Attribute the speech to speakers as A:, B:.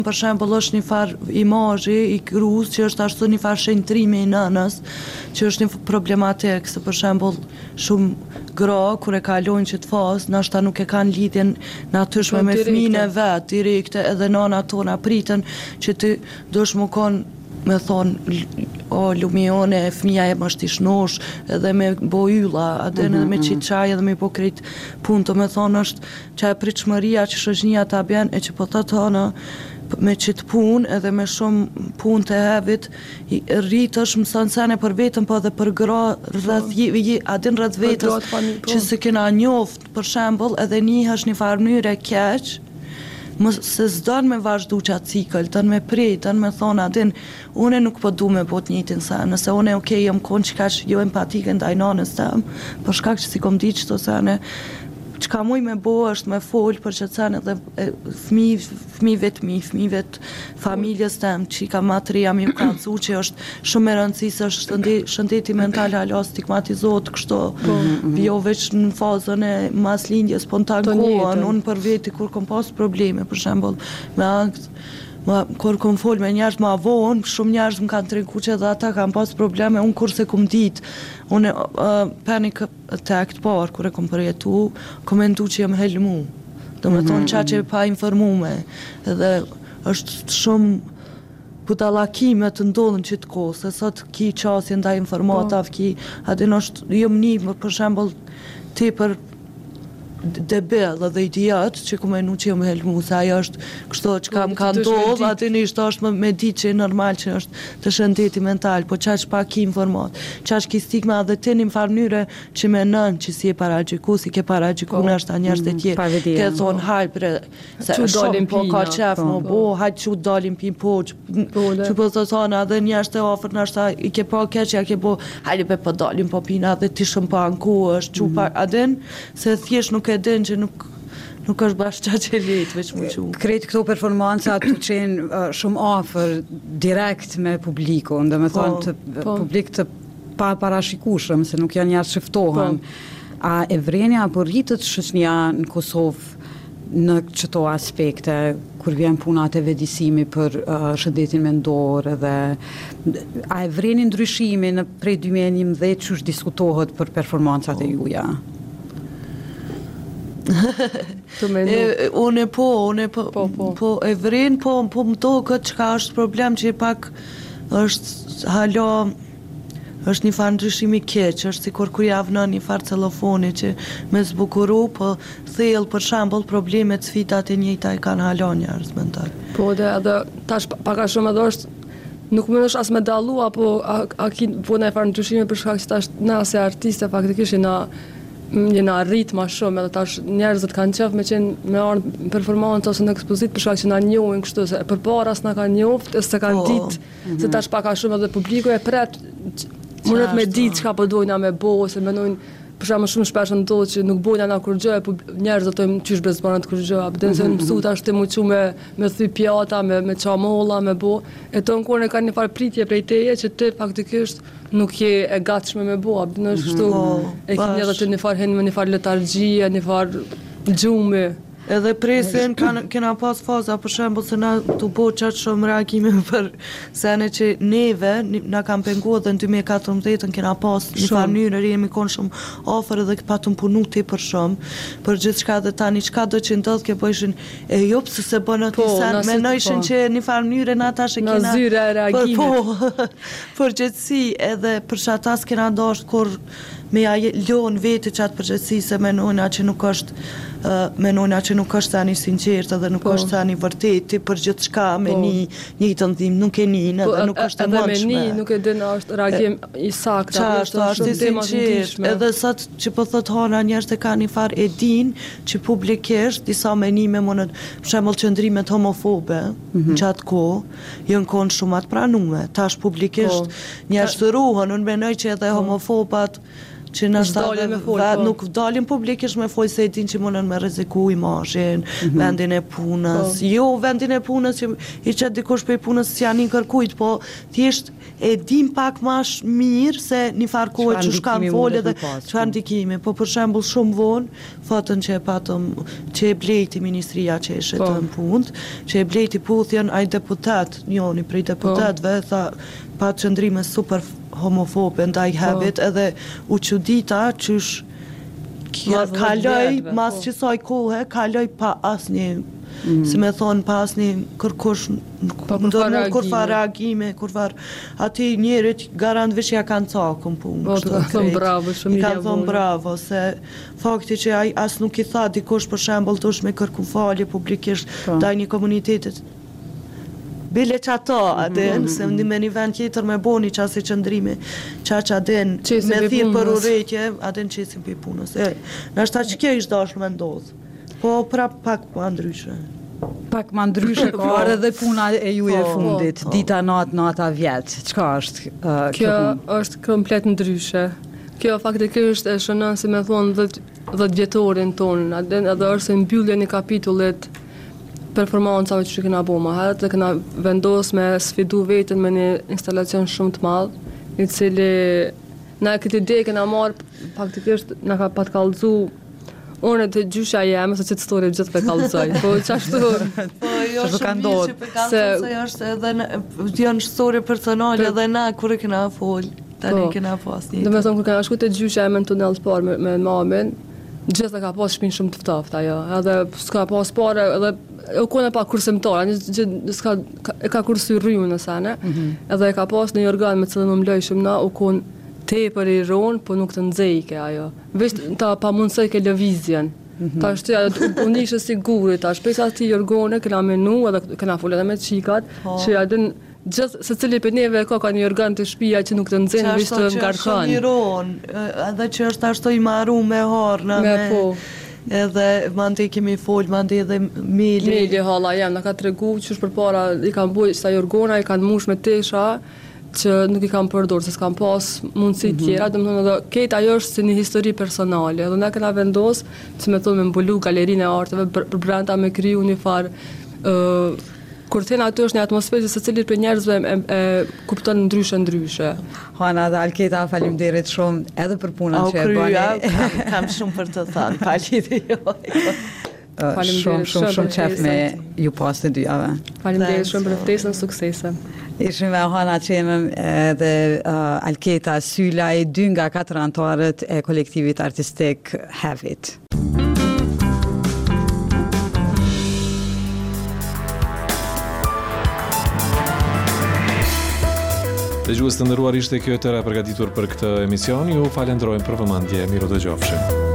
A: Për shembull është një farë imazhi i gruas që është ashtu një farë shenjtrimi i nënës, që është një problematik, se për shembull shumë gra kur e kalojnë që të fazë, ndoshta nuk e kanë lidhjen natyrshme me fëmijën e vet, direkte, edhe nëna tona pritën që ti dush më kon me thonë, o lumione, fëmija e më shtishnosh, edhe me bo ylla, edhe me qitë qaj, edhe me po krejt punë, të me thonë është që e pritshmëria që shoqënia ta bjen, e që po të tonë, me qitë punë, edhe me shumë punë të hevit, rritë është mësën sene për vetën, po edhe për gra adin rreth vetës, që se kena njoft, për shembull, edhe njëhesh një farë mënyre keq, se s'don me vazhdu qatë cikël, don me prej, don me thonë adin, une nuk po du me bot njëtin se, nëse une jam konë që kash jo empatike ndaj nanës tem, për shkak që si kom di qëto sene, çka muj me bo është me fol për që të sene dhe fëmijëve të familjes tem, që i ka matri jam ju ka cu që është shumë e rëndësishme, është shëndeti mental hala stigmatizohet kështu, jo veç në fazën e maslindjes, po në takohen, unë për veti kur kom pas probleme, për shembull, me angst, kur kom fol me njerëz ma vonë, shumë njerëz më kanë tregu që edhe ata kanë pas probleme, unë kurse kom ditë, unë panic attack parë, kur e kom përjetu, kom mendu që jam helmu, do me thonë qa që pa informume, edhe është shumë budallakime të ndodhin që të kohë, se sot ki qasje ndaj informatav, adin është jëm një, për shembull, ti për debel edhe idiot që ku menu që jam helmu, se ajo është kështu që kam ka ndodh, aty ishte është me ditë që e normal që është të shëndeti mental, po qaq pa ki informat, qaq ki stigma edhe ti një farë mënyre që me nën që si e paragjiku, si ke paragjiku në është ta njerës të tjerë, ke thonë hajt bre, se shumë po ka qef më bo, hajt që dalim pin po, që po të thonë edhe njerës të ofër në është i ke pa keq, ja ke bo, hajde pe po dalim po pina edhe ti shumë pa anku është që adin, se thjesht nuk e din që nuk është bashkë qa që letë, veç më që.
B: Kretë këto performanca të qenë shumë afër, direkt me publikun, dhe me thonë të publik të pa parashikushëm, se nuk janë njerë shiftohen. A e vrenja apo rritët shoqënia në Kosovë në qëto aspekte, kur vjen punat e vedisimi për shëndetin mendor dhe a e vreni ndryshimi në prej 2011 që është diskutohet për performancat e juja?
A: Unë po e vren, po më to këtë që ka është problem që pak është hala është një farë ndryshimi keq, është si kur javnë një farë telefoni që me zbukuru, po thellë për shembull problemet sfidat e njëjta i kanë hala njerëz mental.
C: Po dhe edhe tash paka shumë edhe është nuk më është as me dallu apo a ki po në e farë ndryshimi për shkak që tash na si artiste faktikisht jena rrit ma shumë, edhe tash njerëzit kanë qef me qenë me arë performancë ose në ekspozit për shkak që na njohin kështu, se për para s'na kanë njoft, e se kanë ditë, se tash paka shumë edhe publiku e pret, mundet me ditë çka po dojna me bo, ose menojnë, për shkak shumë shpesh ndodh që nuk bojna na kur gjë, njerëzit do të thonë qysh bezbanat kur gjë, apo se mësu tash të muçu me thy pjata, me çamolla, me bo, e ton kur ne kanë një farë pritje prej teje që ti faktikisht nuk je e gatshme me bo, në kështu e keni edhe të një farë hen me një farë letargjie, një farë gjume.
A: Edhe presin kena pas faza, për shembull se na tu bo qatë shumë reagime për sene që neve na kam penguar dhe në 2014 kena pas një farë mënyrë, jemi konë shumë ofër edhe patëm punu ti për shumë, për gjithë shka dhe tani qka do që ndodhë ke po ishin e jopë se se bënë të sen, me nëshin që një farë mënyrë na ta shë kena
C: zyre reagime.
A: Për gjithësi edhe për shatas kena ndosht kur me ja lonë veti qatë përgjithësi se menojna që nuk është tani sinqertë dhe nuk është tani vërteti për gjithë shka me një të ndhim, nuk e një edhe nuk është të mëndshme.
C: Edhe me një nuk e dinë është reagim i sakta,
A: është i sinqertë, edhe sot që po thot hana njerëz të ka një farë e din që publikisht disa menime për shembull qëndrimet homofobe gjatë kohë janë konë shumë atë pranume, tash publikisht njerëz të ruhen, unë menoj që edhe homofobat që nuk dalin publikisht me folë se e din që munën me rreziku imazhin, vendin e punës. Jo vendin e punës që i qet dikush për punës që janë kërkujt, po thjesht e din pak më mirë se një farë kohë që shkan folë dhe çfarë ndikimi. Po për shembull shumë vonë fotën që e patëm që e blejti ministria që e shetën punë, që e blejti puthjen ai deputat, njoni prej deputatëve tha pa qëndrime super homofobe ndaj Havit edhe u çudita qysh kaloj mas qësaj kohë kaloj pa asnjë si me thonë pa asnjë kërkush kur fa reagime ati njerit garant veç ja kanë cakun punë kanë thonë bravo se fakti që ai as nuk i tha dikush për shembull dush me kërku falje publikisht ndaj një komunitetit bile që ato adin, se me një vend tjetër me bo një qasi qëndrimi, qa adin, me thirë për urejtje, adin qesim për punës. Nështë ta që kjo ishtë dashë me ndodhë, po prap pak më ndryshe.
B: Pak më ndryshe, ka edhe puna e ju e fundit, dita nata vjetë, qka është
C: kjo është komplet ndryshe. Kjo faktikisht e shënon, si me thonë, 10 vjetorin tonë, edhe është mbyllje një kapitullit performancave që kena bo më herët dhe kena vendos me sfidu vetën me një instalacion shumë të madh, i cili na këtë ide kena marrë faktikisht na ka pat kallëzu unë të gjysha jeme se që të stori gjithë për kallëzoj. Po qashtu
A: po jo shumë mirë që për kallëzoj është edhe janë stori personale edhe na kur e kena folë tani kena pas një.
C: Dhe me thonë kur kena shku të gjysha jeme në tunel të parë me mamin, gjithë ka pas shpinë shumë të ftaftë ajo, edhe s'ka pas pare, edhe u kone pa kursimtar, e ka kursy rrymë në sene, edhe e ka pas një organ me cilën më mloj shumë na, u kone tepër i ronë, po nuk të nxejke ajo. Vesh ta pa mundësoj ke lëvizjen. Ta është u nishë sigurit, ta shpesa ti organe, këna menu, edhe këna full edhe me qikat, që adin gjithë se cili për neve ka një organ të shpia që nuk të nxenë, vesh të ngarkan.
A: Që është një ronë, edhe që është ashtu i maru me harna, edhe mandi kemi folë, mandi edhe Mili.
C: Mili hala jem, në ka të regu që është për para, i kanë bujë qëta orgona, i kanë mush me tesha, që nuk i kanë përdorë, se s'kanë pas mundësi tjera, dhe më thonë edhe këtë ajo është si një histori personale, edhe ne këna vendosë, që me thonë me mbulu galerinë e arteve, për brenda me kriju një farë, kur thena aty është një atmosferë se cilit për njerëzve e kupton ndryshe.
B: Hana dhe Alketa, faleminderit shumë edhe për punën që e bëni.
A: Kam shumë për të thënë, paliti jo.
B: Shumë qef me ju pas të dyjave.
C: Faleminderit shumë për ftesën, suksese.
B: Ishim me Hana Qemëm dhe Alketa Syla, 2 nga 4 antarët e kolektivit artistik Havit.
D: Dëgjues të nderuar, ishte kjo e tëra përgatitur për këtë emision. Ju falenderojmë për vëmendje. Miru dëgjofshim.